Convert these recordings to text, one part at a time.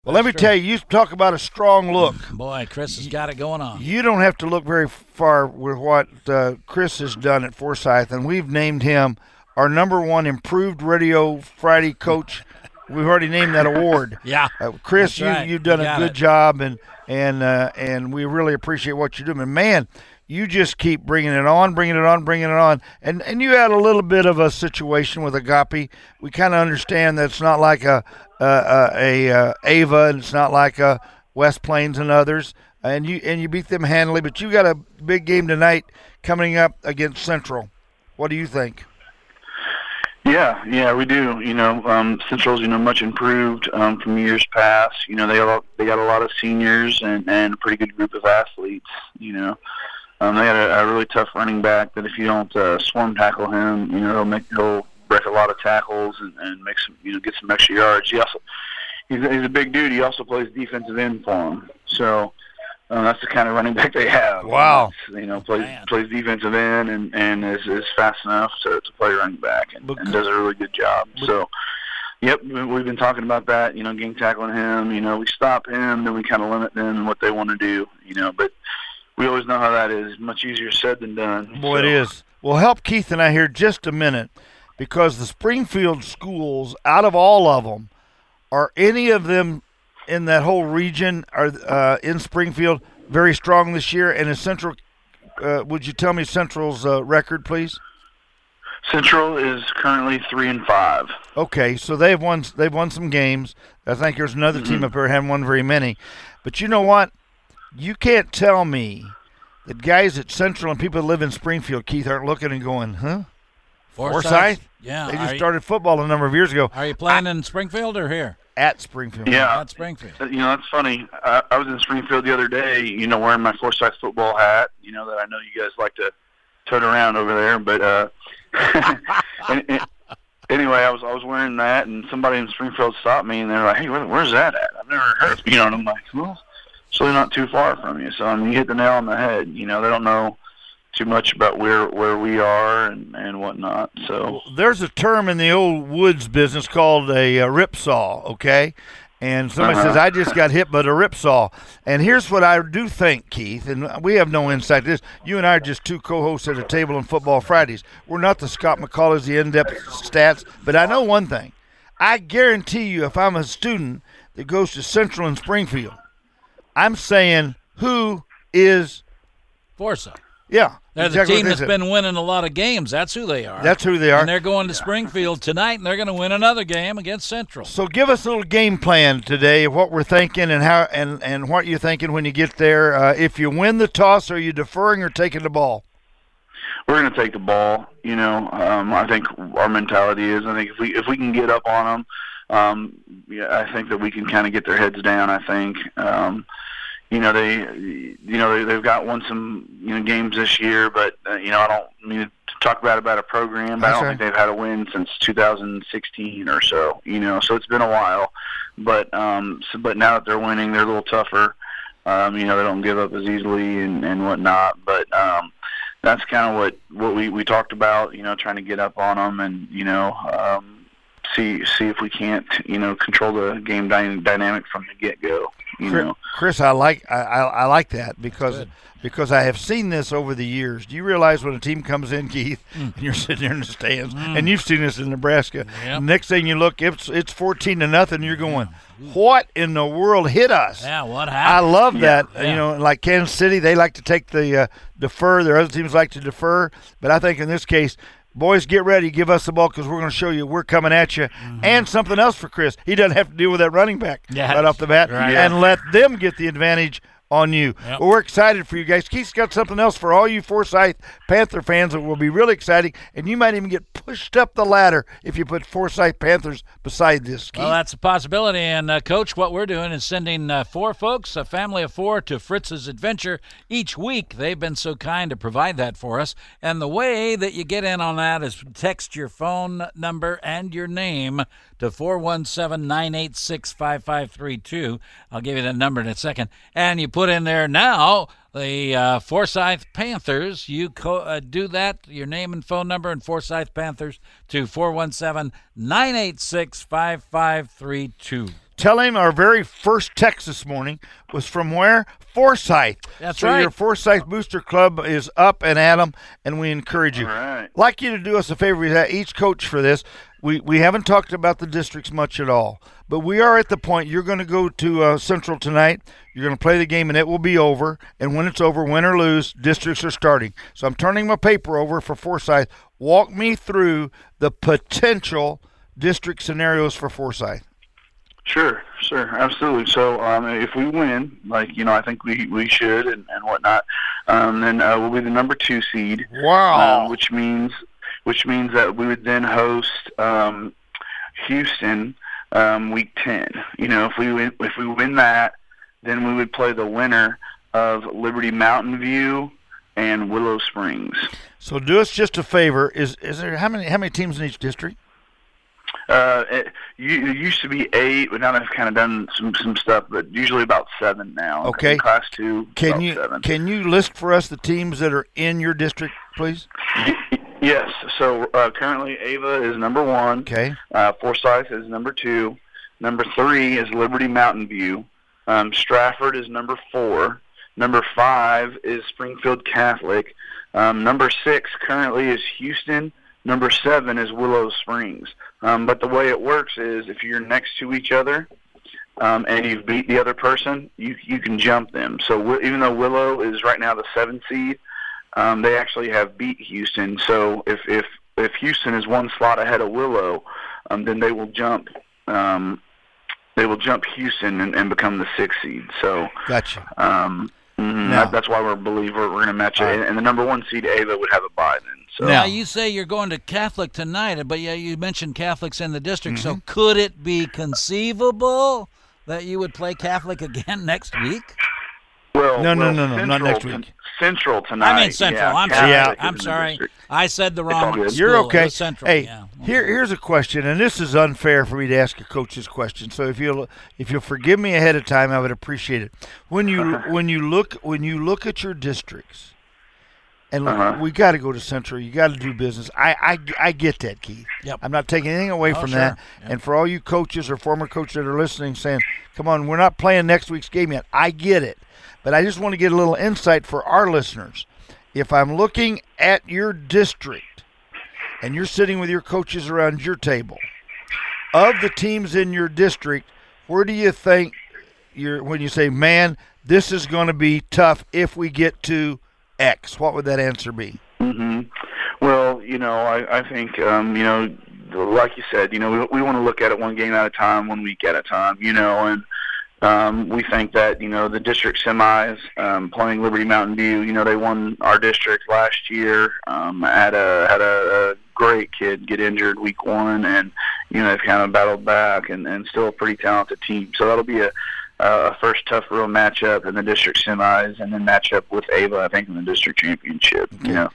Well, let me tell you, you talk about a strong look. Boy, Chris has got it going on. You don't have to look very far with what Chris has done at Forsyth, and we've named him our #1 Improved Radio Friday coach. We've already named that award. Yeah, Chris, right. you've done a good job, and we really appreciate what you're doing. And man, you just keep bringing it on, and you had a little bit of a situation with Agape. We kind of understand that it's not like a Ava, and it's not like a West Plains and others, and you beat them handily. But you got a big game tonight coming up against Central. What do you think? Yeah, we do. Central's much improved from years past. They got a lot of seniors and a pretty good group of athletes. They got a really tough running back that if you don't swarm tackle him, he'll break a lot of tackles and make some get some extra yards. He's a big dude. He also plays defensive end for him. So that's the kind of running back they have. Wow. Plays defensive end and is fast enough to play running back and does a really good job. So, yep, we've been talking about that. Gang tackling him. We stop him, then we kind of limit them and what they want to do. But we always know how that is. Much easier said than done. Boy, it is. Well, help Keith and I here just a minute, because the Springfield schools, out of all of them, are any of them in that whole region are in Springfield very strong this year? And is Central? Would you tell me Central's record, please? Central is currently 3-5. Okay, so they've won some games. I think there's another team up there that haven't won very many. But you know what? You can't tell me that guys at Central and people that live in Springfield, Keith, aren't looking and going, huh? Forsyth? Yeah. They just started football a number of years ago. Are you playing in Springfield or here? At Springfield. Yeah. At Springfield. That's funny. I was in Springfield the other day, wearing my Forsyth football hat, that I know you guys like to tote around over there. But anyway, I was wearing that, and somebody in Springfield stopped me, and they're like, hey, where's that at? I've never heard of it. And I'm like, well, it's really not too far from you. So, you hit the nail on the head. They don't know too much about where we are and whatnot. So there's a term in the old woods business called a ripsaw, okay? And somebody says, I just got hit by a ripsaw. And here's what I do think, Keith, and we have no insight to this. You and I are just two co-hosts at a table on Football Fridays. We're not the Scott McCauley's, the in-depth stats, but I know one thing. I guarantee you, if I'm a student that goes to Central and Springfield, I'm saying, who is Forsyth? Yeah. They're exactly the team that's been winning a lot of games. That's who they are. That's who they are. And they're going to Springfield tonight, and they're going to win another game against Central. So give us a little game plan today of what we're thinking and how and what you're thinking when you get there. If you win the toss, are you deferring or taking the ball? We're going to take the ball. I think our mentality is, I think if we can get up on them, I think that we can kind of get their heads down. I think. They've won some games this year, but I don't mean to talk bad about a program. But I don't think they've had a win since 2016 or so. So it's been a while. But but now that they're winning, they're a little tougher. They don't give up as easily and whatnot. But that's kind of what we talked about. Trying to get up on them and see if we can't control the game dynamic from the get-go. Chris, I like that because I have seen this over the years. Do you realize when a team comes in, Keith, and you're sitting there in the stands, and you've seen this in Nebraska, next thing you look, it's 14-0, you're going, what in the world hit us? Yeah, what happened? I love that. Yeah. Like Kansas City, they like to take the defer. Their other teams like to defer. But I think in this case, boys, get ready. Give us the ball because we're going to show you we're coming at you. And something else for Chris. He doesn't have to deal with that running back right off the bat and let them get the advantage on you. Yep. Well, we're excited for you guys. Keith's got something else for all you Forsyth Panther fans that will be really exciting, and you might even get pushed up the ladder if you put Forsyth Panthers beside this, Keith. Well, that's a possibility. And, Coach, what we're doing is sending 4 folks, a family of 4, to Fritz's Adventure each week. They've been so kind to provide that for us. And the way that you get in on that is text your phone number and your name to 417-986-5532. I'll give you that number in a second. And you put in there now the Forsyth Panthers. You do that, your name and phone number, and Forsyth Panthers to 417-986-5532. tell him our very first text this morning was from where? Forsyth. That's so right. Your Forsyth Booster Club is up and at 'em, and we encourage you. All right. Like you to do us a favor. We each coach for this. We haven't talked about the districts much at all, but we are at the point you're going to go to Central tonight. You're going to play the game, and it will be over. And when it's over, win or lose, districts are starting. So I'm turning my paper over for Forsyth. Walk me through the potential district scenarios for Forsyth. Sure, absolutely. So if we win, I think we should and whatnot, then we'll be the number 2 seed. Wow. Which means that we would then host Houston week 10. If we win that, then we would play the winner of Liberty Mountain View and Willow Springs. So do us just a favor. Is there how many teams in each district? It used to be 8, but now they've kind of done some stuff. But usually about 7 now. Okay. In Class 2. Can you 7. Can you list for us the teams that are in your district, please? Yes. So currently Ava is number 1. Okay. Forsyth is number 2. Number 3 is Liberty Mountain View. Stratford is number 4. Number 5 is Springfield Catholic. Number 6 currently is Houston. Number 7 is Willow Springs. But the way it works is if you're next to each other and you've beat the other person, you can jump them. So even though Willow is right now the 7th seed, they actually have beat Houston. So if Houston is 1 slot ahead of Willow, then they will jump. They will jump Houston and become the 6th seed. So gotcha. That's why we're going to match it. And the number 1 seed Ava would have a bye then. So. Now, you say you're going to Catholic tonight, but you mentioned Catholics in the district. Mm-hmm. So could it be conceivable that you would play Catholic again next week? Well, no, not next week. Central tonight. I mean Central. Yeah, I'm sorry. I said the wrong school. You're okay. Central. Hey, yeah. here's a question, and this is unfair for me to ask a coach this question. So if you'll forgive me ahead of time, I would appreciate it. When you look at your districts, and look, we got to go to Central. You got to do business. I get that, Keith. Yep. I'm not taking anything away from that. Yep. And for all you coaches or former coaches that are listening, saying, "Come on, we're not playing next week's game yet." I get it. But I just want to get a little insight for our listeners. If I'm looking at your district and you're sitting with your coaches around your table, of the teams in your district, where do you think when you say, man, this is going to be tough if we get to X? What would that answer be? Mm-hmm. Well, I think, like you said, we want to look at it one game at a time, 1 week at a time, and we think that, the district semis, playing Liberty Mountain View, they won our district last year, had a great kid get injured week 1, and, they've kind of battled back and still a pretty talented team. So that'll be a first tough real matchup in the district semis, and then match up with Ava, I think, in the district championship,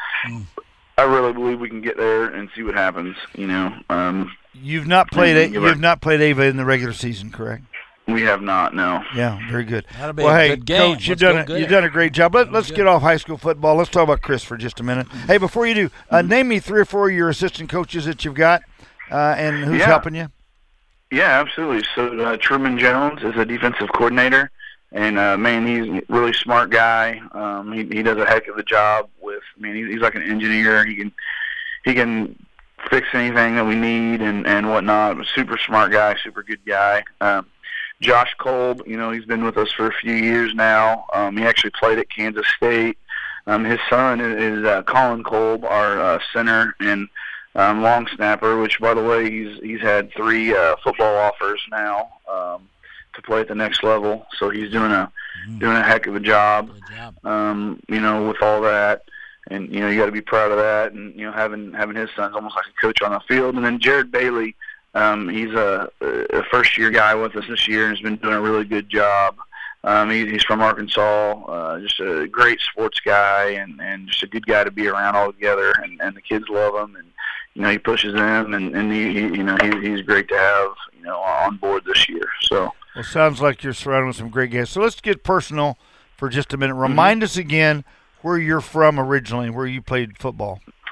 I really believe we can get there and see what happens, You've not played Ava in the regular season, correct? We have not, no. Yeah, very good. That'll be well, a hey, good game. Coach, you've done a great job. Let's get off high school football. Let's talk about Chris for just a minute. Hey, before you do, name me 3 or 4 of your assistant coaches that you've got and who's helping you. Yeah, absolutely. So Truman Jones is a defensive coordinator, and man, he's a really smart guy. He does a heck of a job with. He's like an engineer. He can fix anything that we need and whatnot. Super smart guy, super good guy. Josh Kolb, he's been with us for a few years now. He actually played at Kansas State. His son is Colin Kolb, our center and long snapper, which, by the way, he's had 3 football offers now to play at the next level. So he's doing a heck of a job. Good job. With all that. And, you got to be proud of that. And, having his son's almost like a coach on the field. And then Jared Bailey, he's a first-year guy with us this year and has been doing a really good job. He's from Arkansas, just a great sports guy and just a good guy to be around all together. And the kids love him. And, he pushes them. And he's great to have, on board this year. So. Well, sounds like you're surrounded with some great guys. So let's get personal for just a minute. Remind us again where you're from originally, where you played football.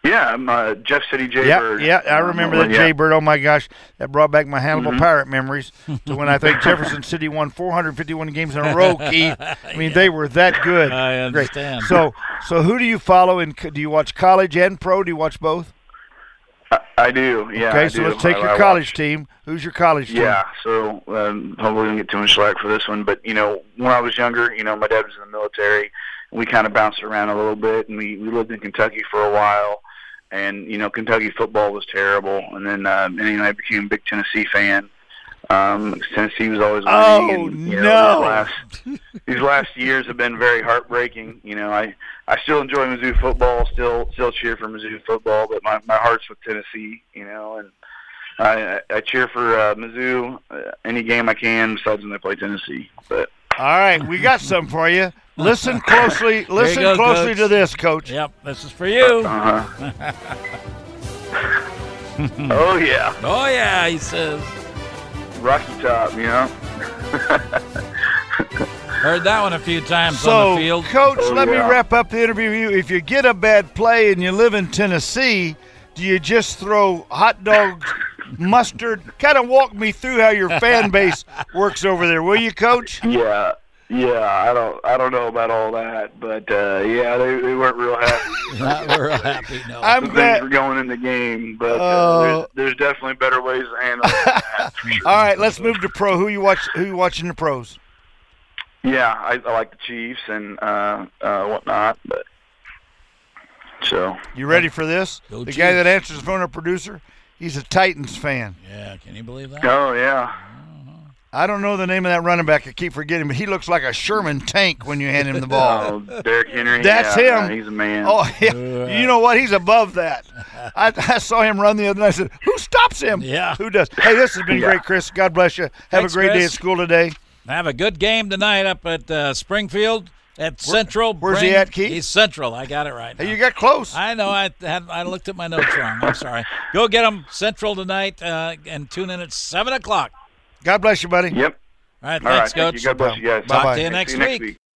Yeah, Jeff City Jaybird. Yeah, I remember that Jaybird. Oh my gosh, that brought back my Hannibal Pirate memories to when I think Jefferson City won 451 games in a row. Keith, I mean they were that good. I understand. Great. So who do you follow? And do you watch college and pro? Do you watch both? I do. Yeah. Okay, so let's take your college team. Who's your college team? Yeah. So hopefully we don't get too much slack for this one, but when I was younger, my dad was in the military. We kind of bounced around a little bit, and we lived in Kentucky for a while. And, Kentucky football was terrible. And then, I became a big Tennessee fan. Tennessee was always winning. No. These last years have been very heartbreaking. I still enjoy Mizzou football, still cheer for Mizzou football, but my heart's with Tennessee, and I cheer for Mizzou any game I can besides when they play Tennessee. But all right, we got something for you. Listen closely. Listen closely to this, Coach. Yep, this is for you. Oh yeah. Oh yeah, he says. Rocky Top, Heard that one a few times on the field. Coach, let me wrap up the interview with you. If you get a bad play and you live in Tennessee, do you just throw hot dogs, mustard? Kind of walk me through how your fan base works over there, will you, Coach? Yeah. I don't know about all that, but they weren't real happy. Not real happy, no. I'm glad things were going in the game, but there's definitely better ways to handle it. Sure. All right, let's move to pro. Who you watching the pros? Yeah, I like the Chiefs and whatnot, but so you ready for this? Go the Chiefs. Guy that answers the phone, our producer, he's a Titans fan. Yeah, can you believe that? Oh yeah. I don't know the name of that running back. I keep forgetting, but he looks like a Sherman tank when you hand him the ball. Derrick Henry. That's him. He's a man. Oh, yeah. You know what? He's above that. I saw him run the other night. I said, who stops him? Yeah. Who does? Hey, this has been great, Chris. God bless you. Have Thanks, a great day Chris. at school today. Have a good game tonight up at Springfield at Central. Where's he at, Keith? He's Central. I got it right now. Hey, you got close. I know. I looked at my notes wrong. I'm sorry. Go get them Central tonight and tune in at 7 o'clock. God bless you, buddy. Yep. All right, thanks, Coach. Coach. God bless you guys. Talk to you next week.